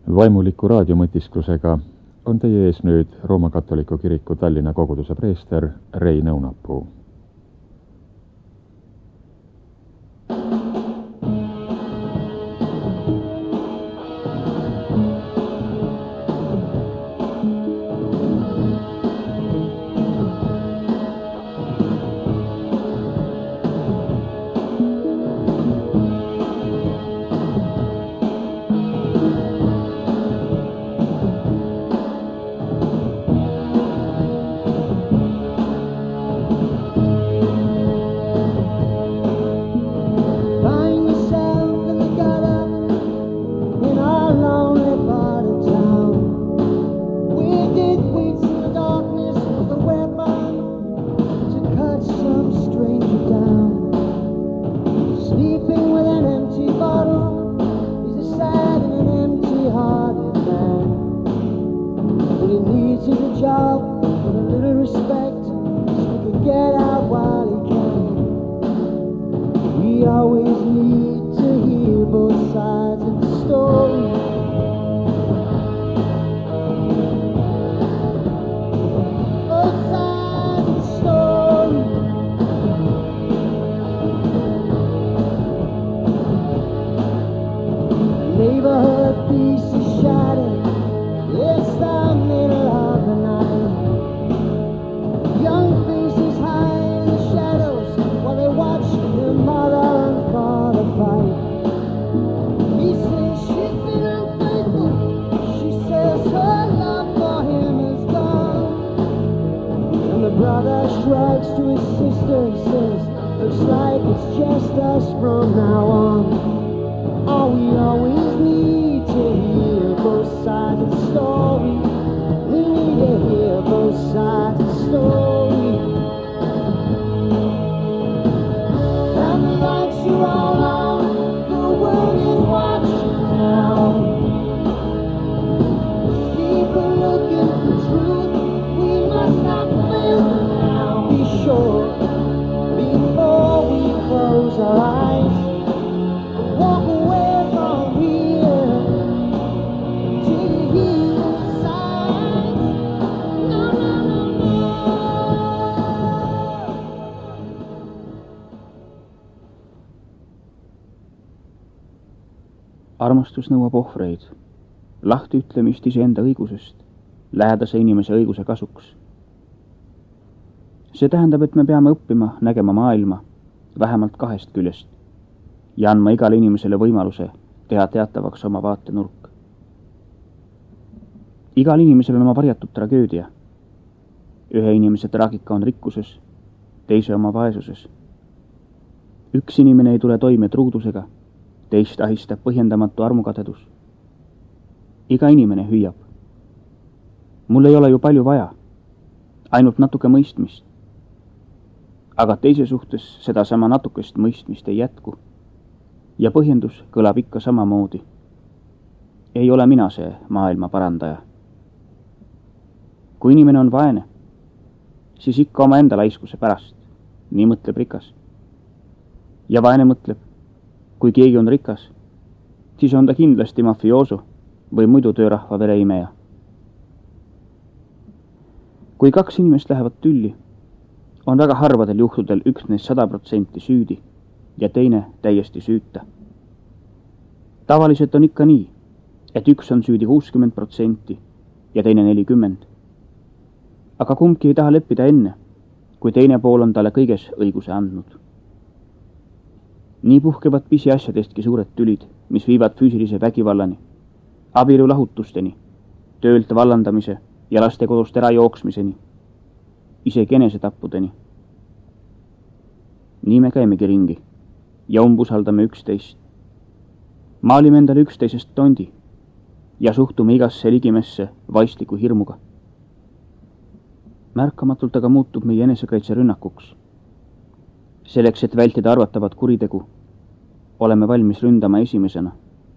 Vaimuliku raadiomõtisklusega on teie ees nüüd Rooma katoliku kiriku Tallinna koguduse preester Rein Õunapuu. Armastus nõuab ohvreid, lahtiütlemist iseenda õigusest, lähedase inimese õiguse kasuks. See tähendab, et me peame õppima nägema maailma vähemalt kahest küljest ja andma igale inimesele võimaluse teha teatavaks oma vaatenurk. Igal inimesel on oma varjatud tragöödia. Ühe inimese traagika on rikkuses, teise oma vaesuses. Üks inimene ei tule toime truudusega, teist ahistab põhjendamatu armukadedus. Iga inimene hüüab. Mul ei ole ju palju vaja, ainult natuke mõistmist. Aga teise suhtes seda sama natukest mõistmist ei jätku. Ja põhjendus kõlab ikka samamoodi. Ei ole mina see maailma parandaja. Kui inimene on vaene, siis ikka oma enda laiskuse pärast, nii mõtleb rikas. Ja vaene mõtleb, kui keegi on rikas, siis on ta kindlasti mafiooso või muidu töörahva vereimeja. Kui kaks inimest lähevad tülli, on väga harvadel juhtudel üks neist 100% süüdi ja teine täiesti süüta. Tavaliselt on ikka nii, et üks on süüdi 60% ja teine 40%. Aga kumbki ei taha leppida enne, kui teine pool on talle kõiges õiguse andnud. Nii puhkevad pisiasjadestki suured tülid, mis viivad füüsilise vägivallani, abielu lahutusteni, töölt vallandamise ja laste kodust ära jooksmiseni, isegi enesetappudeni. Nii me käimegi ringi ja umbusaldame üksteist. Maalime endale üksteisest tondi ja suhtume igasse ligimesse vaistliku hirmuga. Märkamatult aga muutub meie enesekaitse rünnakuks. Selleks, et vältida arvatavat kuritegu, oleme valmis ründama esimesena.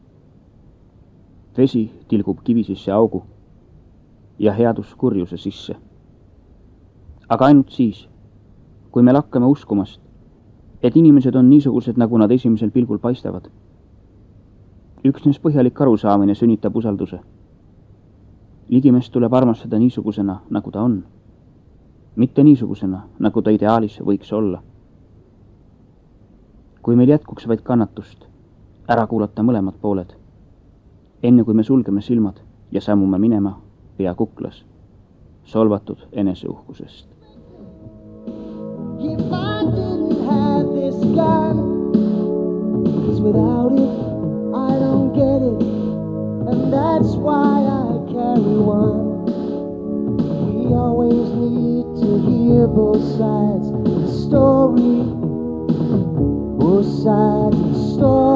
Vesi tilgub kivisisse augu ja headus kurjuse sisse. Aga ainult siis, kui me lakkame uskumast, et inimesed on niisugused, nagu nad esimesel pilgul paistavad. Üksnes põhjalik arusaamine sünnitab usalduse. Ligimest tuleb armastada niisugusena, nagu ta on. Mitte niisugusena, nagu ta ideaalis võiks olla. Kui meil jätkuks vaid kannatust, ära kuulata mõlemad pooled, enne kui me sulgeme silmad ja sammume minema pea kuklas, solvatud eneseuhkusest. If I didn't have this gun, 'cause without it, I don't get it, and that's why I carry one. We always need to hear both sides of the story, both sides of the story.